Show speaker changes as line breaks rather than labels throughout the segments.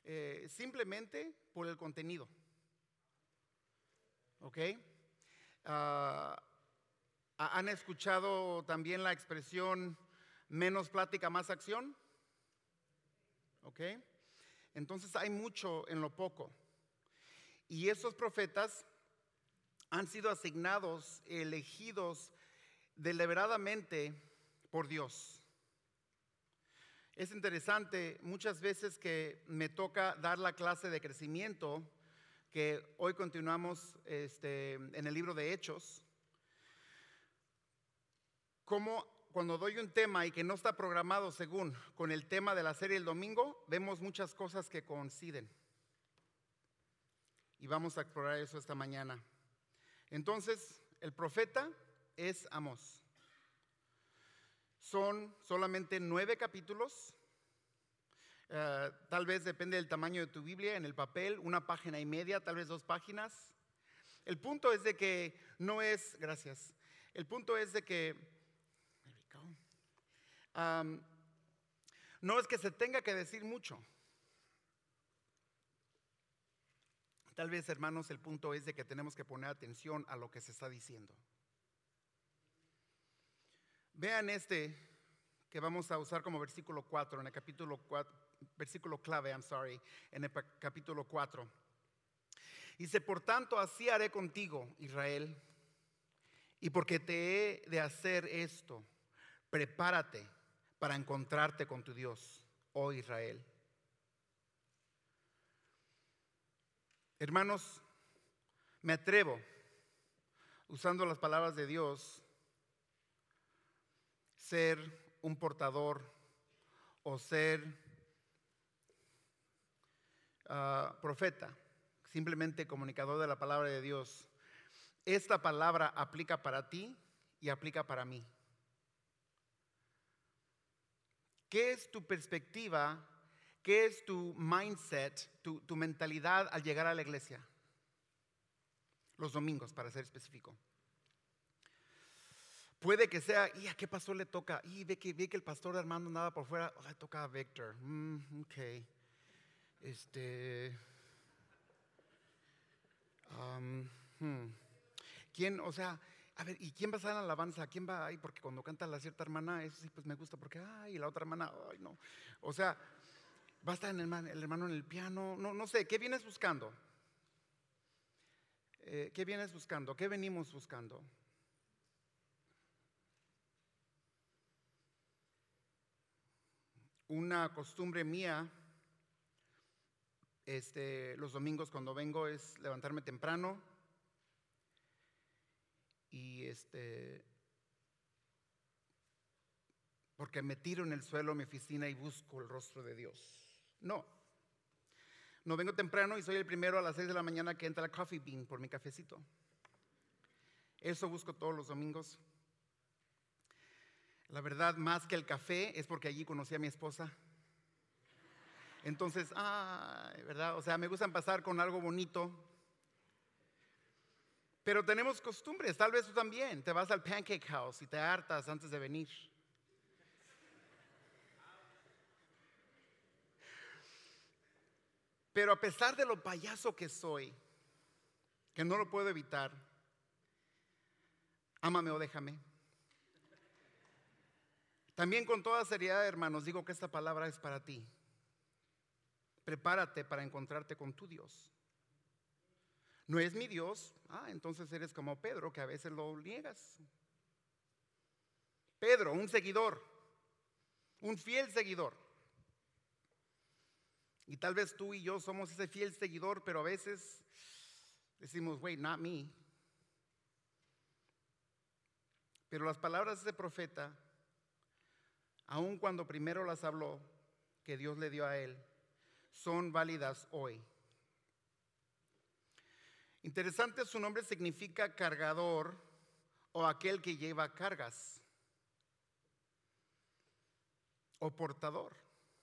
simplemente por el contenido. ¿Ok? ¿Han escuchado también la expresión menos plática, más acción? ¿Ok? Entonces hay mucho en lo poco. Y esos profetas han sido asignados, elegidos deliberadamente por Dios. Es interesante, muchas veces que me toca dar la clase de crecimiento, que hoy continuamos en el libro de Hechos, como cuando doy un tema y que no está programado según con el tema de la serie el domingo, vemos muchas cosas que coinciden. Y vamos a explorar eso esta mañana. Entonces, el profeta es Amós. Son solamente 9 capítulos. Tal vez depende del tamaño de tu Biblia, en el papel, 1 página y media, tal vez 2 páginas. El punto es de que no es, gracias, el punto es de que, no es que se tenga que decir mucho. Tal vez, hermanos, el punto es de que tenemos que poner atención a lo que se está diciendo. Vean que vamos a usar como versículo 4, en el capítulo 4, versículo clave, en el capítulo 4. Dice, por tanto, así haré contigo, Israel, y porque te he de hacer esto, prepárate para encontrarte con tu Dios, oh Israel. Hermanos, me atrevo, usando las palabras de Dios, ser un portador o ser profeta, simplemente comunicador de la palabra de Dios. Esta palabra aplica para ti y aplica para mí. ¿Qué es tu perspectiva? ¿Qué es tu mindset, tu mentalidad al llegar a la iglesia? Los domingos, para ser específico. Puede que sea, ¿y a qué pastor le toca? Y ve que el pastor Armando andaba por fuera, le toca a Víctor. Ok. ¿Quién, o sea, a ver, ¿y quién va a estar en la alabanza? ¿Quién va ahí? Porque cuando canta la cierta hermana, eso sí, pues me gusta, porque, y la otra hermana, no. O sea, va a estar el hermano en el piano, no sé, ¿qué vienes buscando? ¿Qué vienes buscando? ¿Qué venimos buscando? Una costumbre mía, los domingos cuando vengo es levantarme temprano y porque me tiro en el suelo en mi oficina y busco el rostro de Dios. No vengo temprano y soy el primero a las 6 de la mañana que entra al coffee bean por mi cafecito. Eso busco todos los domingos. La verdad, más que el café, es porque allí conocí a mi esposa. Entonces, ¿verdad? O sea, me gusta pasar con algo bonito. Pero tenemos costumbres, tal vez tú también. Te vas al Pancake House y te hartas antes de venir. Pero a pesar de lo payaso que soy, que no lo puedo evitar, ámame o déjame. También con toda seriedad, hermanos, digo que esta palabra es para ti. Prepárate para encontrarte con tu Dios. No es mi Dios, entonces eres como Pedro, que a veces lo niegas. Pedro, un seguidor, un fiel seguidor. Y tal vez tú y yo somos ese fiel seguidor, pero a veces decimos, wait, not me. Pero las palabras de ese profeta, aun cuando primero las habló, que Dios le dio a él, son válidas hoy. Interesante, su nombre significa cargador o aquel que lleva cargas o portador.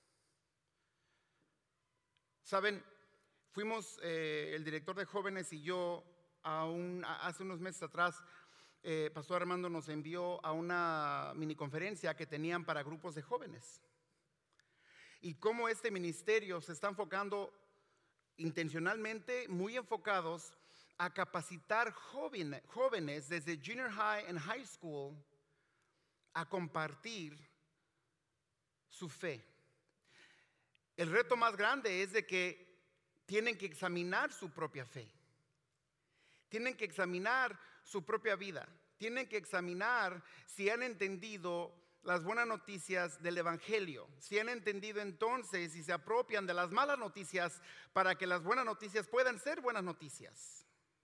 Saben, fuimos el director de jóvenes y yo hace unos meses atrás, Pastor Armando nos envió a una mini conferencia que tenían para grupos de jóvenes. y cómo este ministerio se está enfocando intencionalmente, muy enfocados a capacitar jóvenes desde junior high and high school a compartir su fe. El reto más grande es de que tienen que examinar su propia fe. Tienen que examinar su propia vida. Tienen que examinar si han entendido las buenas noticias del Evangelio. Si han entendido entonces y se apropian de las malas noticias para que las buenas noticias puedan ser buenas noticias.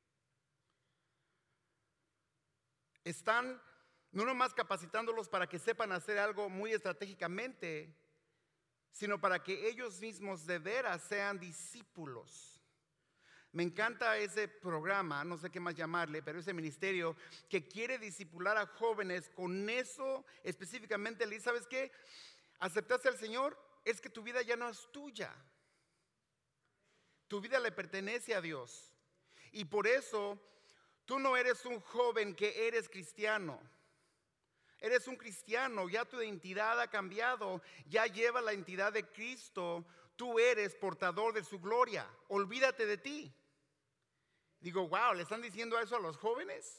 Están no nomás capacitándolos para que sepan hacer algo muy estratégicamente, sino para que ellos mismos de veras sean discípulos. Me encanta ese programa, no sé qué más llamarle, pero ese ministerio que quiere discipular a jóvenes con eso específicamente. Le dice, ¿sabes qué? Aceptaste al Señor, es que tu vida ya no es tuya. Tu vida le pertenece a Dios. Y por eso tú no eres un joven que eres cristiano. Eres un cristiano, ya tu identidad ha cambiado, ya lleva la identidad de Cristo. Tú eres portador de su gloria. Olvídate de ti. Digo, wow, ¿le están diciendo eso a los jóvenes?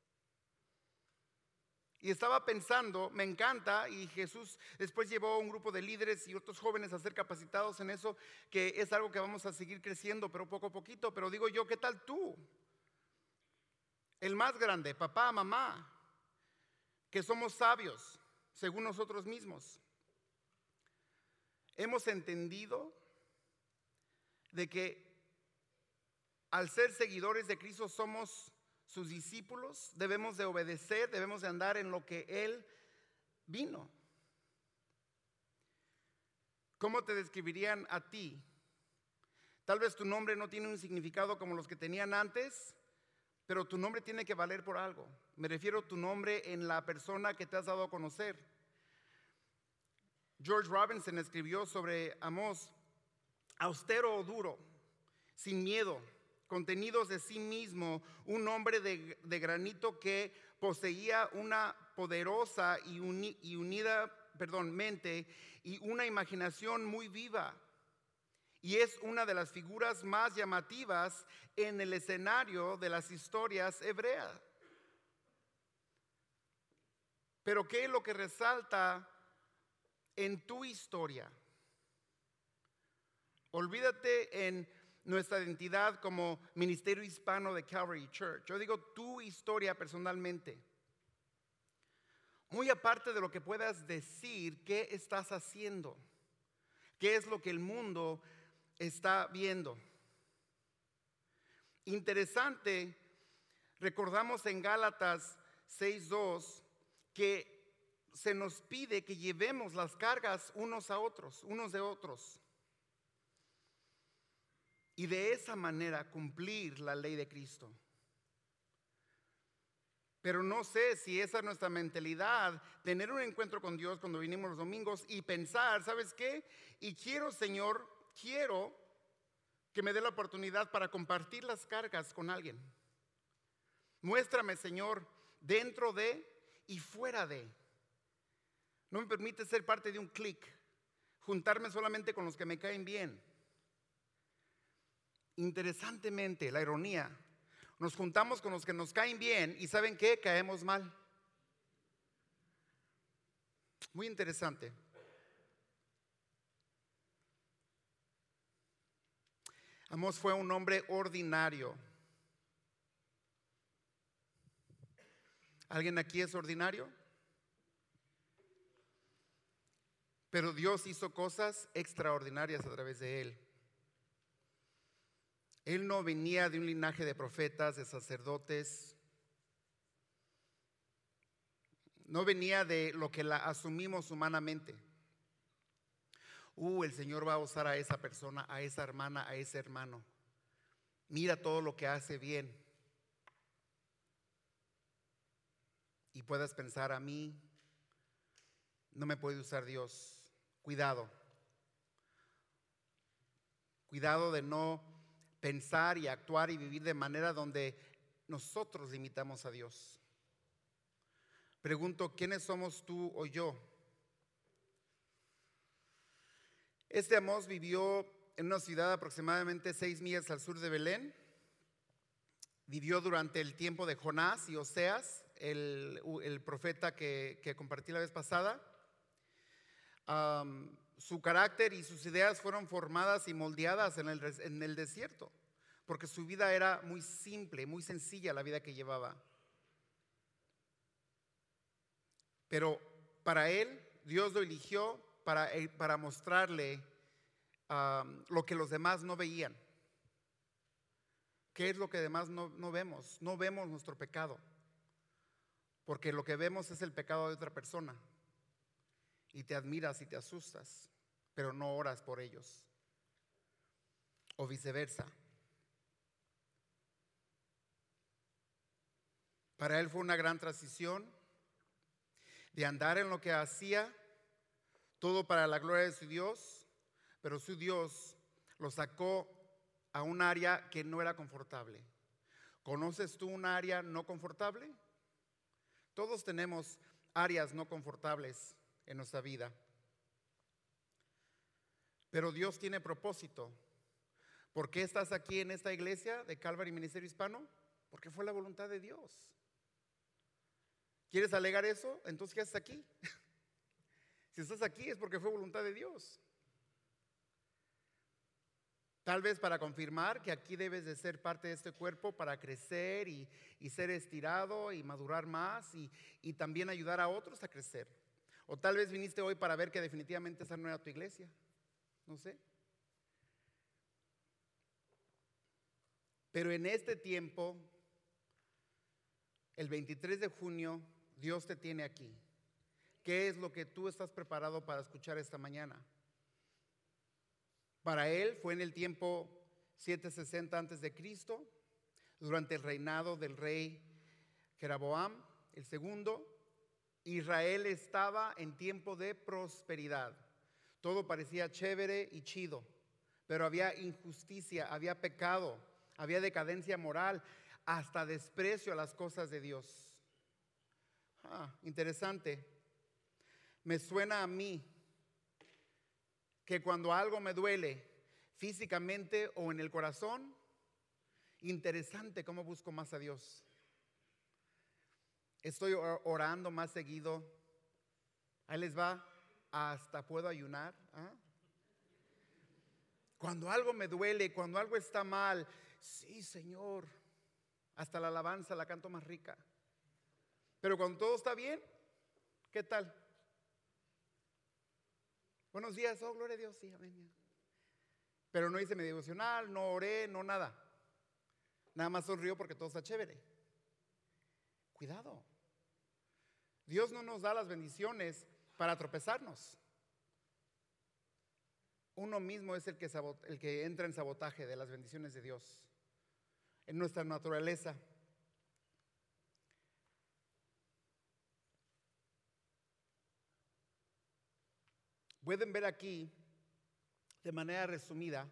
Y estaba pensando, me encanta, y Jesús después llevó a un grupo de líderes y otros jóvenes a ser capacitados en eso, que es algo que vamos a seguir creciendo, pero poco a poquito. Pero digo yo, ¿qué tal tú? El más grande, papá, mamá, que somos sabios, según nosotros mismos. Hemos entendido de que al ser seguidores de Cristo somos sus discípulos, debemos de obedecer, debemos de andar en lo que Él vino. ¿Cómo te describirían a ti? Tal vez tu nombre no tiene un significado como los que tenían antes, pero tu nombre tiene que valer por algo. Me refiero a tu nombre en la persona que te has dado a conocer. George Robinson escribió sobre Amós: austero o duro, sin miedo, contenidos de sí mismo, un hombre de granito que poseía una poderosa y unida mente y una imaginación muy viva. Y es una de las figuras más llamativas en el escenario de las historias hebreas. Pero ¿qué es lo que resalta en tu historia? Olvídate en nuestra identidad como ministerio hispano de Calvary Church. Yo digo tu historia personalmente. Muy aparte de lo que puedas decir, ¿qué estás haciendo? ¿Qué es lo que el mundo está viendo? Interesante, recordamos en Gálatas 6:2 que se nos pide que llevemos las cargas unos de otros. Y de esa manera cumplir la ley de Cristo. Pero no sé si esa es nuestra mentalidad, tener un encuentro con Dios cuando vinimos los domingos y pensar, ¿sabes qué? Y quiero, Señor, quiero que me dé la oportunidad para compartir las cargas con alguien. Muéstrame, Señor, dentro de y fuera de. No me permite ser parte de un clic, juntarme solamente con los que me caen bien. Interesantemente, la ironía, nos juntamos con los que nos caen bien y ¿saben qué? Caemos mal. Muy interesante. Amós fue un hombre ordinario. ¿Alguien aquí es ordinario? Pero Dios hizo cosas extraordinarias a través de él. Él no venía de un linaje de profetas, de sacerdotes. No venía de lo que la asumimos humanamente. El Señor va a usar a esa persona, a esa hermana, a ese hermano. Mira todo lo que hace bien. Y puedas pensar, a mí no me puede usar Dios. Cuidado. Cuidado de no pensar y actuar y vivir de manera donde nosotros limitamos a Dios. Pregunto, ¿quiénes somos tú o yo? Este Amós vivió en una ciudad aproximadamente 6 millas al sur de Belén. Vivió durante el tiempo de Jonás y Oseas, el profeta que compartí la vez pasada. Su carácter y sus ideas fueron formadas y moldeadas en el desierto, porque su vida era muy simple, muy sencilla la vida que llevaba. Pero para él, Dios lo eligió para mostrarle lo que los demás no veían. ¿Qué es lo que demás no vemos? No vemos nuestro pecado, porque lo que vemos es el pecado de otra persona. Y te admiras y te asustas, pero no oras por ellos. O viceversa. Para él fue una gran transición de andar en lo que hacía, todo para la gloria de su Dios, pero su Dios lo sacó a un área que no era confortable. ¿Conoces tú un área no confortable? Todos tenemos áreas no confortables en nuestra vida. Pero Dios tiene propósito. ¿Por qué estás aquí en esta iglesia de Calvary Ministerio Hispano? Porque fue la voluntad de Dios. ¿Quieres alegar eso? Entonces, ¿qué haces aquí? Si estás aquí es porque fue voluntad de Dios. Tal vez para confirmar que aquí debes de ser parte de este cuerpo para crecer y ser estirado y madurar más y también ayudar a otros a crecer. O tal vez viniste hoy para ver que definitivamente esa no era tu iglesia. No sé. Pero en este tiempo, el 23 de junio, Dios te tiene aquí. ¿Qué es lo que tú estás preparado para escuchar esta mañana? Para él fue en el tiempo 760 antes de Cristo, durante el reinado del rey Jeroboam el segundo. Israel estaba en tiempo de prosperidad. Todo parecía chévere y chido, pero había injusticia, había pecado, había decadencia moral, hasta desprecio a las cosas de Dios. Interesante. Me suena a mí que cuando algo me duele físicamente o en el corazón, interesante cómo busco más a Dios. Estoy orando más seguido. Ahí les va, hasta puedo ayunar. Cuando algo me duele, cuando algo está mal, sí, Señor, hasta la alabanza la canto más rica. Pero cuando todo está bien, ¿qué tal? Buenos días, oh, gloria a Dios, sí, amén. Pero no hice mi devocional, no oré, no nada. Nada más sonrío porque todo está chévere. Cuidado. Dios no nos da las bendiciones para tropezarnos. Uno mismo es el que entra en sabotaje de las bendiciones de Dios. En nuestra naturaleza. Pueden ver aquí, de manera resumida,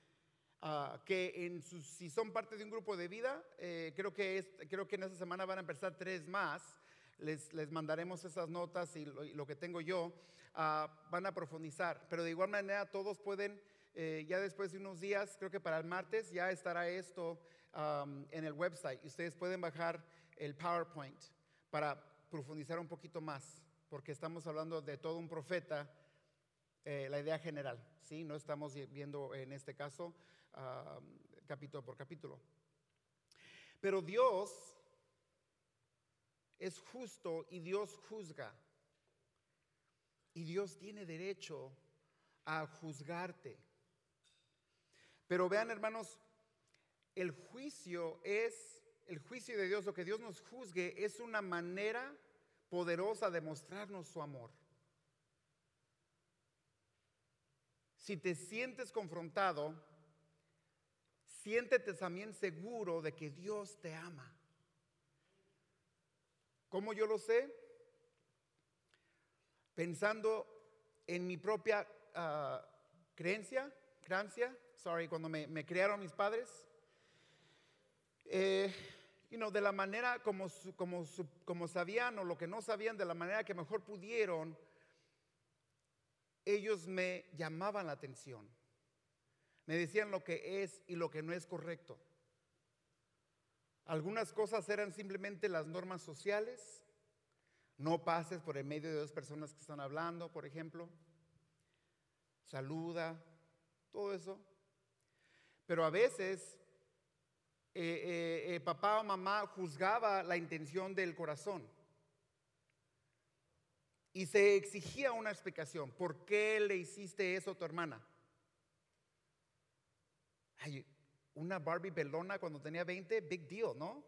que si son parte de un grupo de vida, creo que en esta semana van a empezar 3 más. Les mandaremos esas notas y lo que tengo yo. Van a profundizar, pero de igual manera todos pueden, ya después de unos días, creo que para el martes ya estará esto en el website y ustedes pueden bajar el PowerPoint para profundizar un poquito más, porque estamos hablando de todo un profeta. La idea general, ¿sí? No estamos viendo en este caso capítulo por capítulo. Pero Dios es justo y Dios juzga. Y Dios tiene derecho a juzgarte. Pero vean, hermanos, el juicio de Dios, lo que Dios nos juzgue, es una manera poderosa de mostrarnos su amor. Si te sientes confrontado, siéntete también seguro de que Dios te ama. ¿Cómo yo lo sé? Pensando en mi propia creencia, cuando me criaron mis padres, de la manera como sabían o lo que no sabían, de la manera que mejor pudieron, ellos me llamaban la atención. Me decían lo que es y lo que no es correcto. Algunas cosas eran simplemente las normas sociales. No pases por el medio de dos personas que están hablando, por ejemplo. Saluda, todo eso. Pero a veces papá o mamá juzgaba la intención del corazón y se exigía una explicación. ¿Por qué le hiciste eso a tu hermana? Ay, una Barbie pelona cuando tenía 20, big deal, ¿no?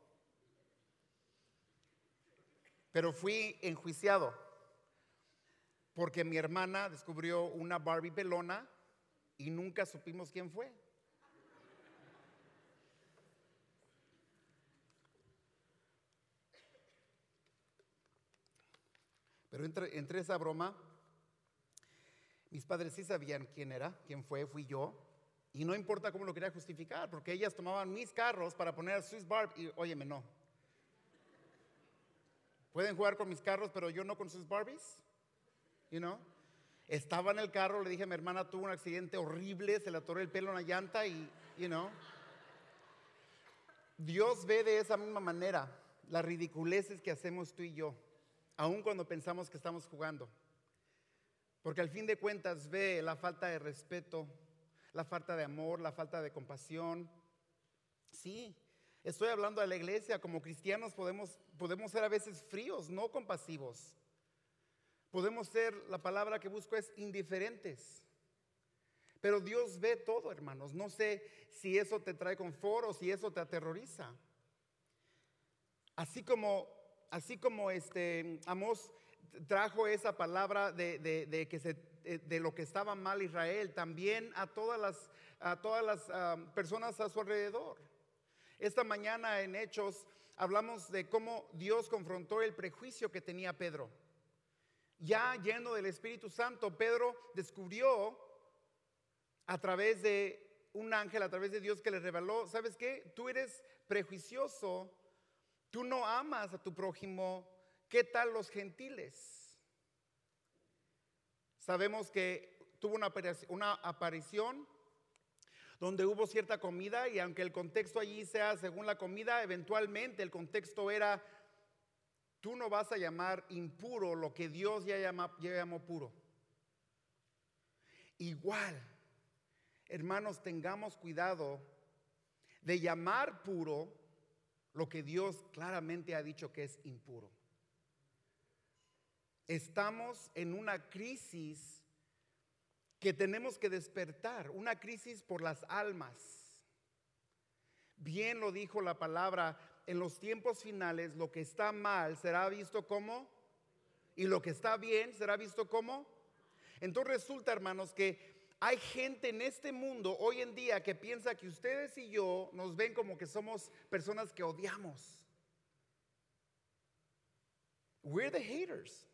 Pero fui enjuiciado porque mi hermana descubrió una Barbie pelona y nunca supimos quién fue. Pero entre esa broma, mis padres sí sabían quién era, quién fue, fui yo. Y no importa cómo lo quería justificar, porque ellas tomaban mis carros para poner a Swiss Barbie. Y óyeme, no. Pueden jugar con mis carros, pero yo no con sus Barbies. You know? Estaba en el carro, le dije a mi hermana, tuvo un accidente horrible, se le atoró el pelo en la llanta y, you know. Dios ve de esa misma manera las ridiculeces que hacemos tú y yo, aun cuando pensamos que estamos jugando. Porque al fin de cuentas ve la falta de respeto, la falta de amor, la falta de compasión. Sí, estoy hablando de la iglesia. Como cristianos podemos ser a veces fríos, no compasivos. Podemos ser, la palabra que busco es indiferentes. Pero Dios ve todo, hermanos. No sé si eso te trae confort o si eso te aterroriza. Así como Amós trajo esa palabra de lo que estaba mal Israel, también a todas las personas a su alrededor. Esta mañana en Hechos hablamos de cómo Dios confrontó el prejuicio que tenía Pedro. Ya lleno del Espíritu Santo, Pedro descubrió a través de un ángel, a través de Dios que le reveló, ¿sabes qué? Tú eres prejuicioso, tú no amas a tu prójimo. ¿Qué tal los gentiles? Sabemos que tuvo una aparición donde hubo cierta comida, y aunque el contexto allí sea según la comida, eventualmente el contexto era: tú no vas a llamar impuro lo que Dios ya llamó puro. Igual, hermanos, tengamos cuidado de llamar puro lo que Dios claramente ha dicho que es impuro. Estamos en una crisis que tenemos que despertar, una crisis por las almas. Bien lo dijo la palabra: en los tiempos finales lo que está mal será visto como, y lo que está bien será visto como. Entonces resulta, hermanos, que hay gente en este mundo hoy en día que piensa que ustedes y yo nos ven como que somos personas que odiamos. We're the haters.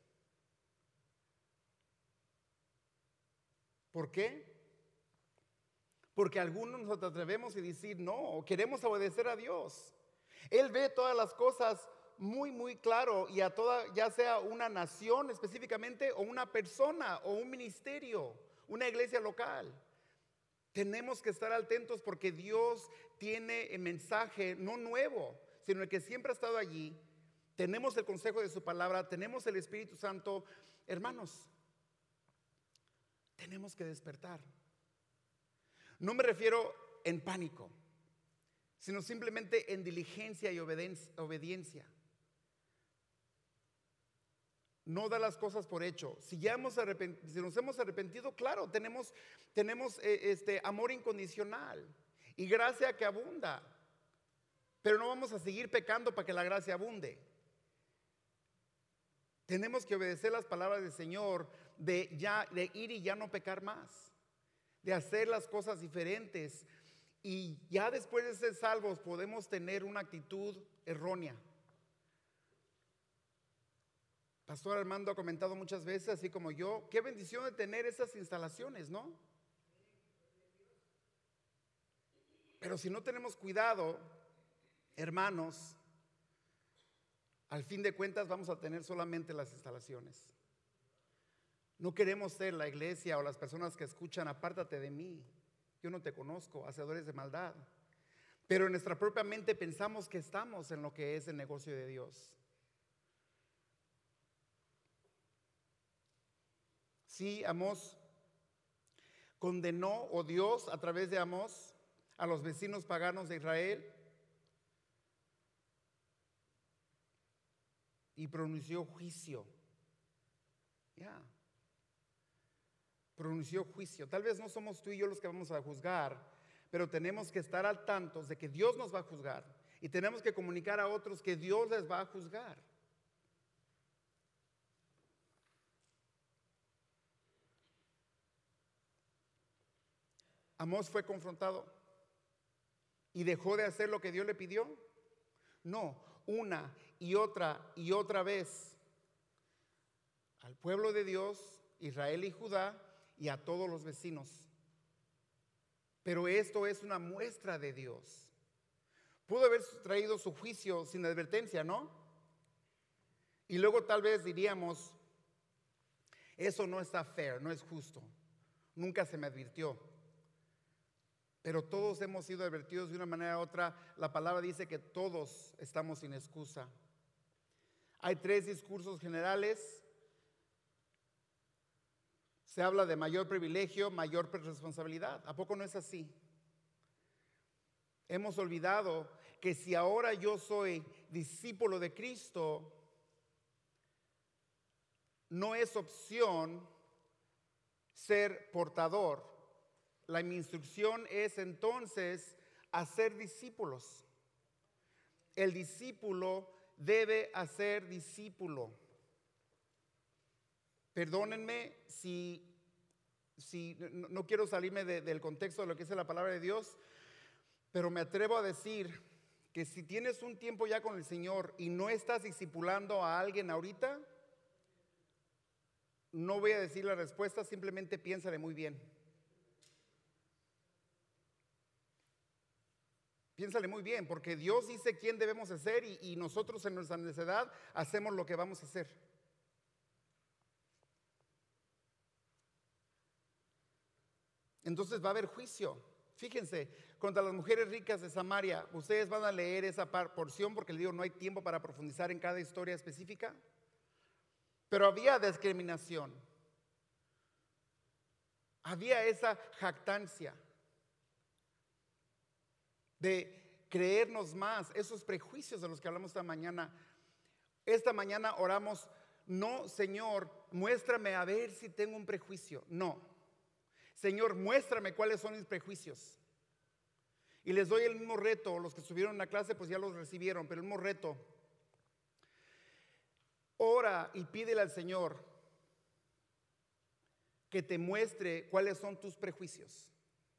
¿Por qué? Porque algunos nos atrevemos a decir no, queremos obedecer a Dios. Él ve todas las cosas muy, muy claro, y a toda, ya sea una nación específicamente, o una persona, o un ministerio, una iglesia local. Tenemos que estar atentos porque Dios tiene el mensaje no nuevo, sino el que siempre ha estado allí. Tenemos el consejo de su palabra, tenemos el Espíritu Santo. Hermanos, tenemos que despertar. No me refiero en pánico, sino simplemente en diligencia y obediencia. No da las cosas por hecho. Si nos hemos arrepentido, claro, tenemos amor incondicional y gracia que abunda. Pero no vamos a seguir pecando para que la gracia abunde. Tenemos que obedecer las palabras del Señor de ir y ya no pecar más, de hacer las cosas diferentes. Y ya después de ser salvos podemos tener una actitud errónea. Pastor Armando ha comentado muchas veces, así como yo, qué bendición de tener esas instalaciones, ¿no? Pero si no tenemos cuidado, hermanos, al fin de cuentas vamos a tener solamente las instalaciones. No queremos ser la iglesia o las personas que escuchan, apártate de mí, yo no te conozco, hacedores de maldad. Pero en nuestra propia mente pensamos que estamos en lo que es el negocio de Dios. Sí, Amós condenó, o Dios a través de Amós, a los vecinos paganos de Israel y pronunció juicio. Pronunció juicio. Tal vez no somos tú y yo los que vamos a juzgar, pero tenemos que estar al tanto de que Dios nos va a juzgar y tenemos que comunicar a otros que Dios les va a juzgar. Amós fue confrontado y dejó de hacer lo que Dios le pidió. No, una y otra vez al pueblo de Dios, Israel y Judá, y a todos los vecinos. Pero esto es una muestra de Dios. Pudo haber traído su juicio sin advertencia, ¿no? Y luego tal vez diríamos, eso no está fair, no es justo. Nunca se me advirtió. Pero todos hemos sido advertidos de una manera u otra. La palabra dice que todos estamos sin excusa. Hay 3 discursos generales. Se habla de mayor privilegio, mayor responsabilidad. ¿A poco no es así? Hemos olvidado que si ahora yo soy discípulo de Cristo, no es opción ser portador. Mi instrucción es entonces hacer discípulos. El discípulo debe hacer discípulo. Perdónenme si no quiero salirme del contexto de lo que dice la palabra de Dios, pero me atrevo a decir que si tienes un tiempo ya con el Señor y no estás discipulando a alguien ahorita, no voy a decir la respuesta, simplemente piénsale muy bien. Piénsale muy bien, porque Dios dice quién debemos hacer y nosotros en nuestra necedad hacemos lo que vamos a hacer. Entonces va a haber juicio. Fíjense, contra las mujeres ricas de Samaria, ustedes van a leer esa porción porque les digo, no hay tiempo para profundizar en cada historia específica. Pero había discriminación. Había esa jactancia de creernos más, esos prejuicios de los que hablamos esta mañana. Esta mañana oramos, no, Señor, muéstrame a ver si tengo un prejuicio. No, Señor, muéstrame cuáles son mis prejuicios. Y les doy el mismo reto, los que estuvieron en la clase pues ya los recibieron, pero el mismo reto. Ora y pídele al Señor que te muestre cuáles son tus prejuicios.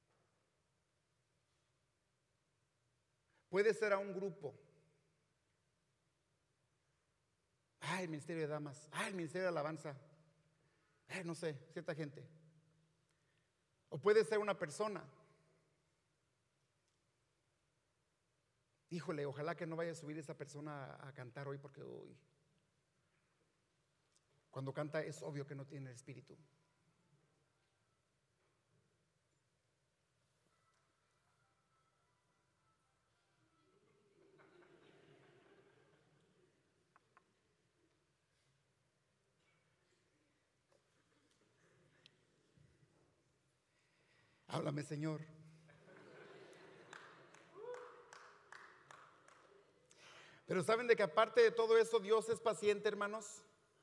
Puede ser a un grupo. El ministerio de damas. El ministerio de alabanza. No sé, cierta gente. O puede ser una persona. Híjole, ojalá que no vaya a subir esa persona a cantar hoy porque cuando canta es obvio que no tiene el espíritu. Háblame, Señor. Pero ¿saben de que aparte de todo eso Dios es paciente, hermanos?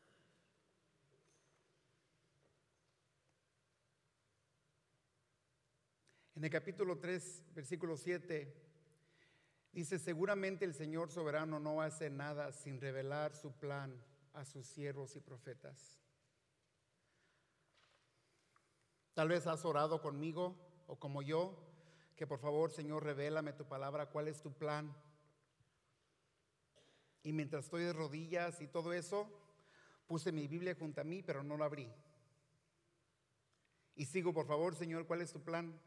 En el capítulo 3, versículo 7, dice, seguramente el Señor soberano no hace nada sin revelar su plan a sus siervos y profetas. Tal vez has orado conmigo o como yo, que por favor, Señor, revélame tu palabra, cuál es tu plan. Y mientras estoy de rodillas y todo eso, puse mi Biblia junto a mí, pero no la abrí. Y sigo, por favor, Señor, ¿cuál es tu plan?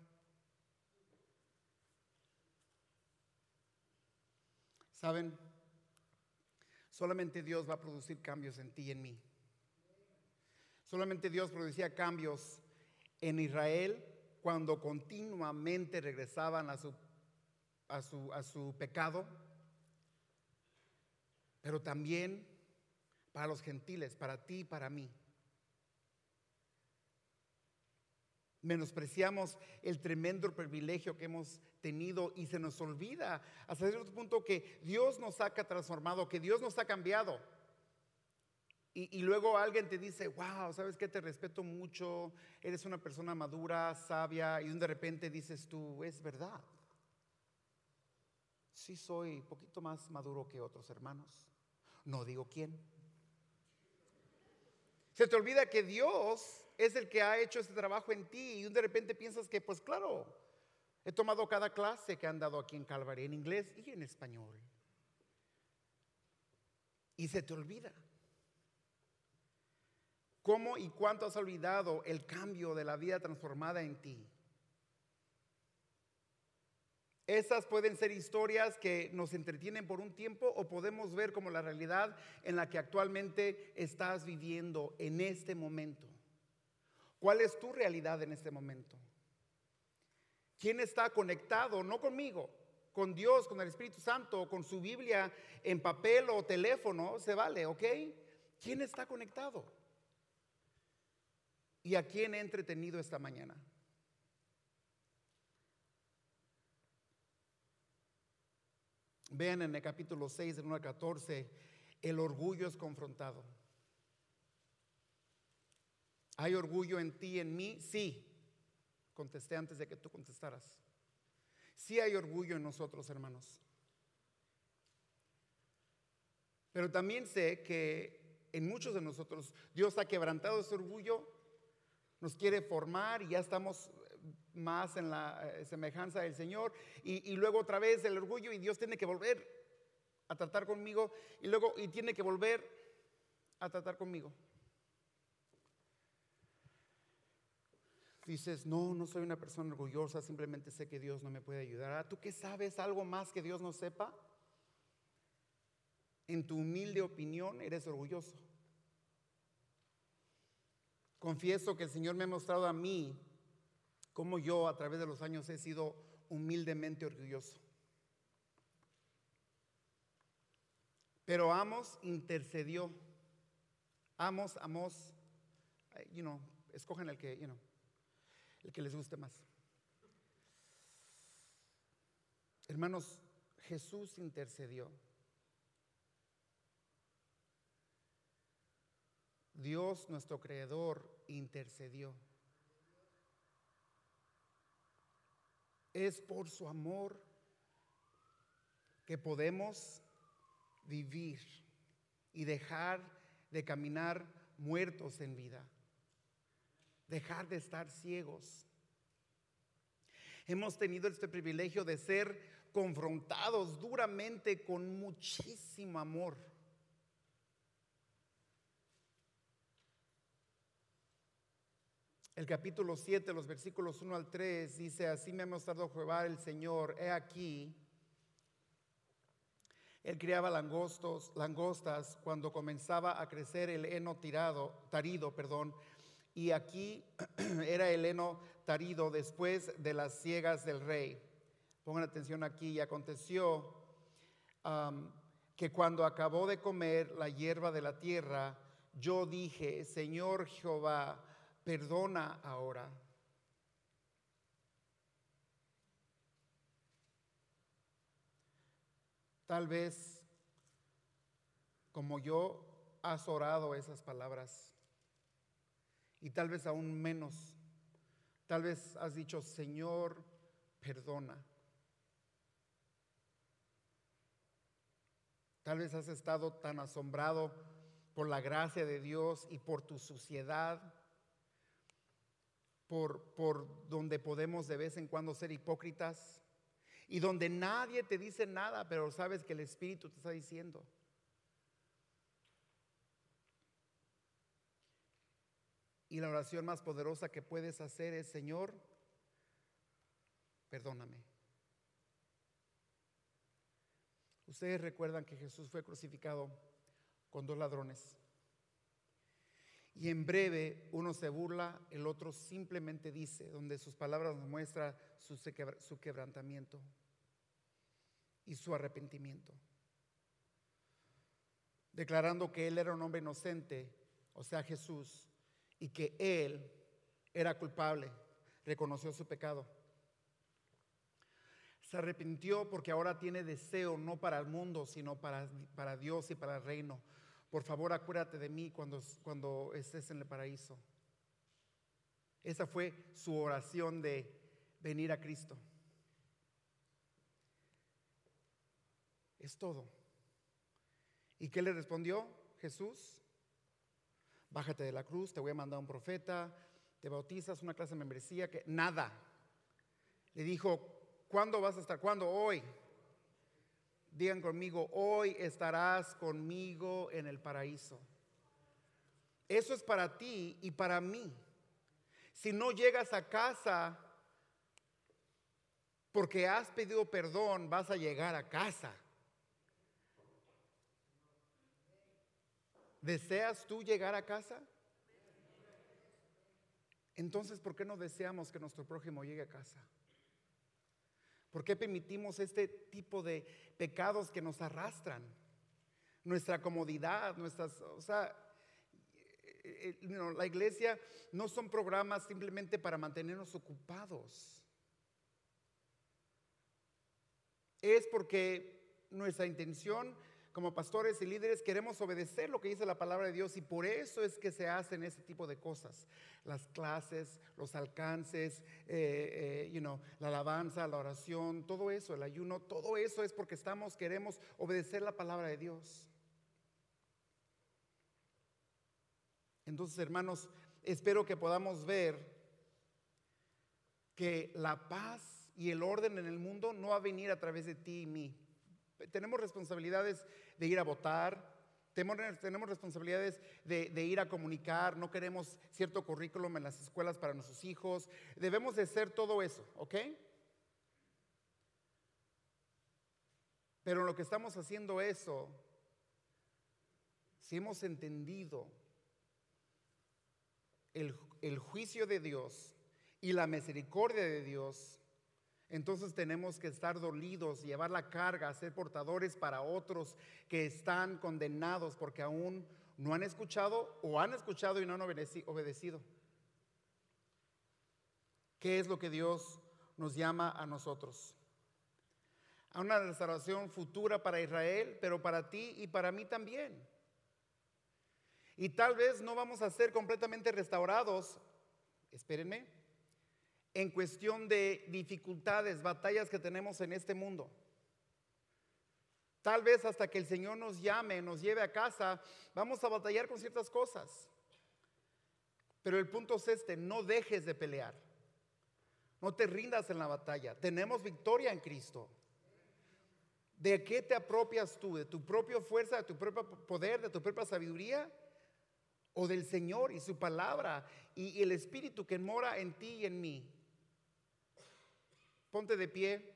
¿Saben? Solamente Dios va a producir cambios en ti y en mí. Solamente Dios producía cambios en Israel cuando continuamente regresaban a su pecado, pero también para los gentiles, para ti y para mí. Menospreciamos el tremendo privilegio que hemos tenido y se nos olvida hasta cierto punto que Dios nos ha transformado, que Dios nos ha cambiado. Y luego alguien te dice, wow, ¿sabes qué? Te respeto mucho, eres una persona madura, sabia, y de repente dices tú, es verdad. Sí soy un poquito más maduro que otros hermanos. No digo quién. Se te olvida que Dios es el que ha hecho este trabajo en ti y de repente piensas que, pues claro, he tomado cada clase que han dado aquí en Calvary, en inglés y en español. Y se te olvida. ¿Cómo y cuánto has olvidado el cambio de la vida transformada en ti? Esas pueden ser historias que nos entretienen por un tiempo o podemos ver como la realidad en la que actualmente estás viviendo en este momento. ¿Cuál es tu realidad en este momento? ¿Quién está conectado? No conmigo, con Dios, con el Espíritu Santo, con su Biblia en papel o teléfono, se vale, ¿ok? ¿Quién está conectado? ¿Y a quién he entretenido esta mañana? Vean en el capítulo 6, del 1 al 14, el orgullo es confrontado. ¿Hay orgullo en ti, en mí? Sí. Contesté antes de que tú contestaras. Sí hay orgullo en nosotros, hermanos. Pero también sé que en muchos de nosotros Dios ha quebrantado ese orgullo, nos quiere formar y ya estamos más en la semejanza del Señor y luego otra vez el orgullo y Dios tiene que volver a tratar conmigo y tiene que volver a tratar conmigo. Dices, no soy una persona orgullosa, simplemente sé que Dios no me puede ayudar. ¿Tú qué sabes? ¿Algo más que Dios no sepa? En tu humilde opinión eres orgulloso. Confieso que el Señor me ha mostrado a mí cómo yo a través de los años he sido humildemente orgulloso. Pero Amos intercedió. Amos, escogen el que les guste más. Hermanos, Jesús intercedió. Dios, nuestro Creador, intercedió. Es por su amor que podemos vivir y dejar de caminar muertos en vida, dejar de estar ciegos. Hemos tenido este privilegio de ser confrontados duramente con muchísimo amor. El capítulo 7, los versículos 1 al 3 dice, así me ha mostrado Jehová el Señor, he aquí, él criaba langostas cuando comenzaba a crecer el heno tarido, y aquí era el heno tarido después de las siegas del rey. Pongan atención aquí, y aconteció que cuando acabó de comer la hierba de la tierra, yo dije, Señor Jehová, perdona ahora. Tal vez, como yo, has orado esas palabras. Y tal vez aún menos. Tal vez has dicho, Señor, perdona. Tal vez has estado tan asombrado por la gracia de Dios y por tu suciedad, por donde podemos de vez en cuando ser hipócritas y donde nadie te dice nada, pero sabes que el Espíritu te está diciendo. Y la oración más poderosa que puedes hacer es, Señor, perdóname. Ustedes recuerdan que Jesús fue crucificado con 2 ladrones. Y en breve uno se burla, el otro simplemente dice, donde sus palabras nos muestran su quebrantamiento y su arrepentimiento, declarando que él era un hombre inocente, o sea Jesús, y que él era culpable, reconoció su pecado. Se arrepintió porque ahora tiene deseo no para el mundo, sino para Dios y para el reino. Por favor, acuérdate de mí cuando estés en el paraíso. Esa fue su oración de venir a Cristo. Es todo. ¿Y qué le respondió Jesús? Bájate de la cruz, te voy a mandar a un profeta, te bautizas, una clase de membresía, que nada. Le dijo, ¿cuándo vas a estar? ¿Cuándo? Hoy. Digan conmigo, hoy estarás conmigo en el paraíso. Eso es para ti y para mí. Si no llegas a casa porque has pedido perdón, vas a llegar a casa. ¿Deseas tú llegar a casa? Entonces, ¿por qué no deseamos que nuestro prójimo llegue a casa? ¿Por qué permitimos este tipo de pecados que nos arrastran? Nuestra comodidad, la iglesia no son programas simplemente para mantenernos ocupados. Es porque nuestra intención como pastores y líderes queremos obedecer lo que dice la palabra de Dios, y por eso es que se hacen ese tipo de cosas. Las clases, los alcances, la alabanza, la oración, todo eso, el ayuno, todo eso es porque queremos obedecer la palabra de Dios. Entonces, hermanos, espero que podamos ver que la paz y el orden en el mundo no va a venir a través de ti y mí. Tenemos responsabilidades de ir a votar, tenemos responsabilidades de ir a comunicar, no queremos cierto currículum en las escuelas para nuestros hijos, debemos de hacer todo eso, ¿ok? Pero en lo que estamos haciendo eso, si hemos entendido el juicio de Dios y la misericordia de Dios, entonces tenemos que estar dolidos, llevar la carga, ser portadores para otros que están condenados porque aún no han escuchado o han escuchado y no han obedecido. ¿Qué es lo que Dios nos llama a nosotros? A una restauración futura para Israel, pero para ti y para mí también. Y tal vez no vamos a ser completamente restaurados, espérenme, en cuestión de dificultades, batallas que tenemos en este mundo. Tal vez hasta que el Señor nos llame, nos lleve a casa, vamos a batallar con ciertas cosas. Pero el punto es no dejes de pelear. No te rindas en la batalla. Tenemos victoria en Cristo. ¿De qué te apropias tú? ¿De tu propia fuerza, de tu propio poder, de tu propia sabiduría? ¿O del Señor y su palabra y el Espíritu que mora en ti y en mí? Ponte de pie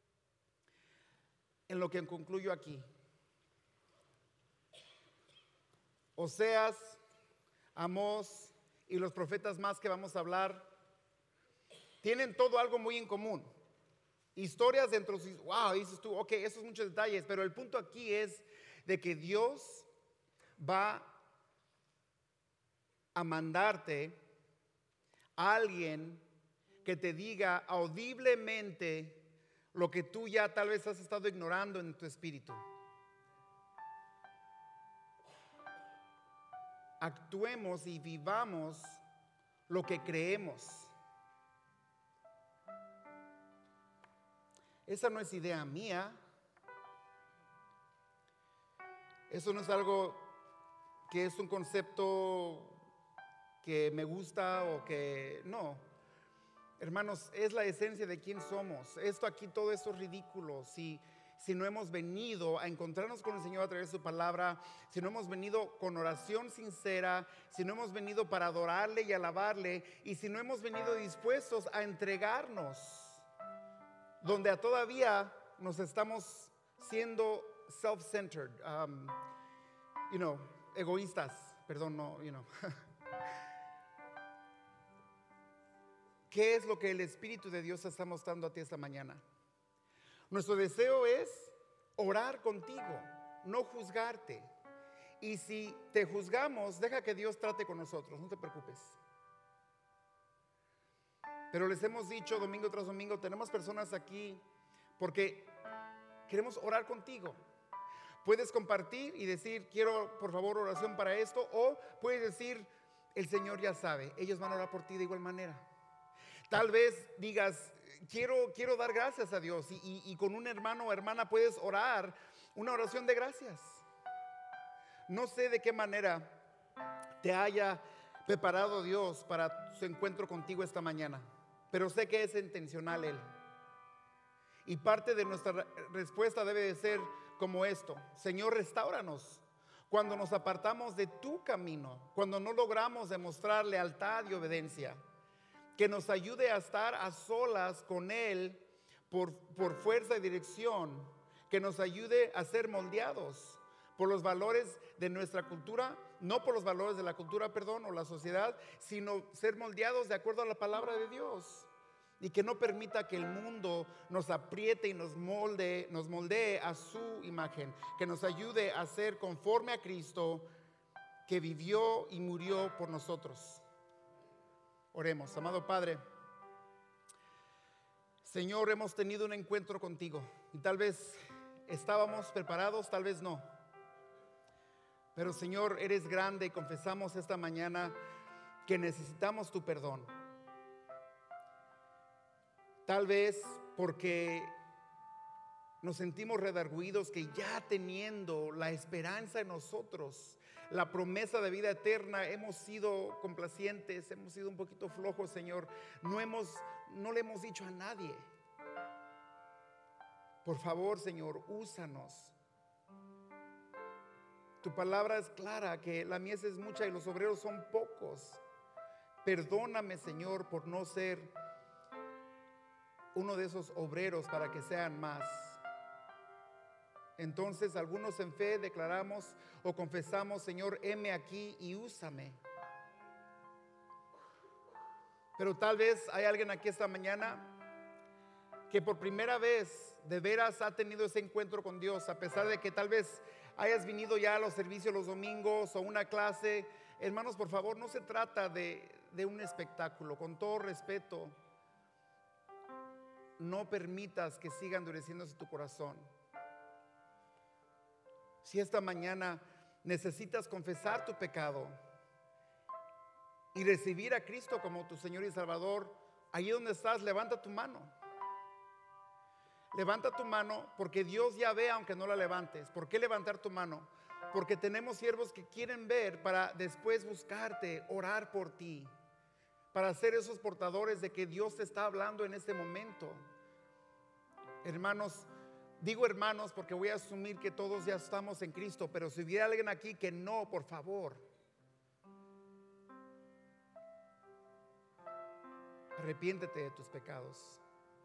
en lo que concluyo aquí. Oseas, Amós y los profetas más que vamos a hablar tienen todo algo muy en común. Historias dentro de wow, dices tú, ok, esos son muchos detalles, pero el punto aquí es de que Dios va a mandarte a alguien que te diga audiblemente lo que tú ya tal vez has estado ignorando en tu espíritu. Actuemos y vivamos lo que creemos. Esa no es idea mía. Eso no es algo que es un concepto que me gusta o que no. Hermanos, es la esencia de quién somos. Todo esto es ridículo si no hemos venido a encontrarnos con el Señor a través de su palabra, si no hemos venido con oración sincera, si no hemos venido para adorarle y alabarle, y si no hemos venido dispuestos a entregarnos, donde todavía nos estamos siendo self-centered, egoístas, perdón, no, ¿qué es lo que el Espíritu de Dios está mostrando a ti esta mañana? Nuestro deseo es orar contigo, no juzgarte. Y si te juzgamos, deja que Dios trate con nosotros, no te preocupes. Pero les hemos dicho domingo tras domingo, tenemos personas aquí porque queremos orar contigo. Puedes compartir y decir, quiero por favor oración para esto, o puedes decir, el Señor ya sabe, ellos van a orar por ti de igual manera. Tal vez digas, quiero dar gracias a Dios, y con un hermano o hermana puedes orar una oración de gracias. No sé de qué manera te haya preparado Dios para su encuentro contigo esta mañana, pero sé que es intencional Él. Y parte de nuestra respuesta debe de ser como esto: Señor, restáuranos cuando nos apartamos de tu camino, cuando no logramos demostrar lealtad y obediencia. Que nos ayude a estar a solas con Él por fuerza y dirección. Que nos ayude a ser moldeados por los valores de nuestra cultura, no por los valores de la cultura, o la sociedad, sino ser moldeados de acuerdo a la palabra de Dios. Y que no permita que el mundo nos apriete y nos moldee a su imagen. Que nos ayude a ser conforme a Cristo, que vivió y murió por nosotros. Oremos. Amado Padre, Señor, hemos tenido un encuentro contigo y tal vez estábamos preparados, tal vez no. Pero Señor, eres grande y confesamos esta mañana que necesitamos tu perdón. Tal vez porque nos sentimos redarguidos, que ya teniendo la esperanza en nosotros, la promesa de vida eterna, hemos sido complacientes, hemos sido un poquito flojos, Señor. No le hemos dicho a nadie. Por favor, Señor, úsanos. Tu palabra es clara, que la mies es mucha y los obreros son pocos. Perdóname, Señor, por no ser uno de esos obreros para que sean más. Entonces algunos en fe declaramos o confesamos, Señor, heme aquí y úsame. Pero tal vez hay alguien aquí esta mañana que por primera vez de veras ha tenido ese encuentro con Dios, a pesar de que tal vez hayas venido ya a los servicios los domingos o una clase. Hermanos, por favor, no se trata de un espectáculo. Con todo respeto, no permitas que siga endureciéndose tu corazón. Si esta mañana necesitas confesar tu pecado y recibir a Cristo como tu Señor y Salvador, allí donde estás, levanta tu mano. Levanta tu mano, porque Dios ya ve aunque no la levantes. ¿Por qué levantar tu mano? Porque tenemos siervos que quieren ver para después buscarte, orar por ti, para ser esos portadores de que Dios te está hablando en este momento. Hermanos, digo hermanos porque voy a asumir que todos ya estamos en Cristo, pero si hubiera alguien aquí que no, por favor, arrepiéntete de tus pecados.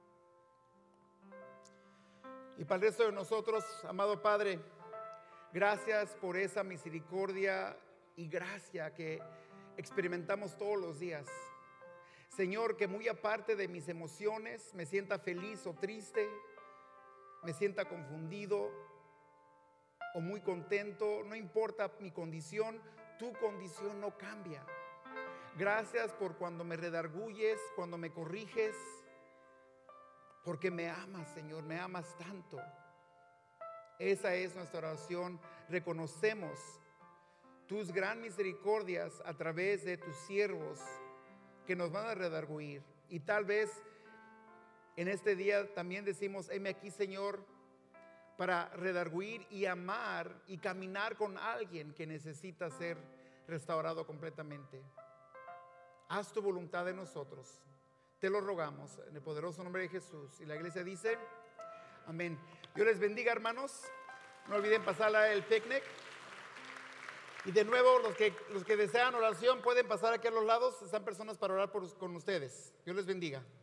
Y para el resto de nosotros, amado Padre, gracias por esa misericordia y gracia que experimentamos todos los días. Señor, que muy aparte de mis emociones, me sienta feliz o triste, me sienta confundido o muy contento, no importa mi condición, tu condición no cambia. Gracias por cuando me redarguyes, cuando me corriges, porque me amas, Señor, me amas tanto. Esa es nuestra oración. Reconocemos tus gran misericordias a través de tus siervos que nos van a redarguir. Y tal vez en este día también decimos, heme aquí, Señor, para redarguir y amar y caminar con alguien que necesita ser restaurado completamente. Haz tu voluntad en nosotros. Te lo rogamos en el poderoso nombre de Jesús. Y la iglesia dice, amén. Dios les bendiga, hermanos. No olviden pasar el picnic. Y de nuevo, los que desean oración pueden pasar aquí a los lados. Están personas para orar con ustedes. Dios les bendiga.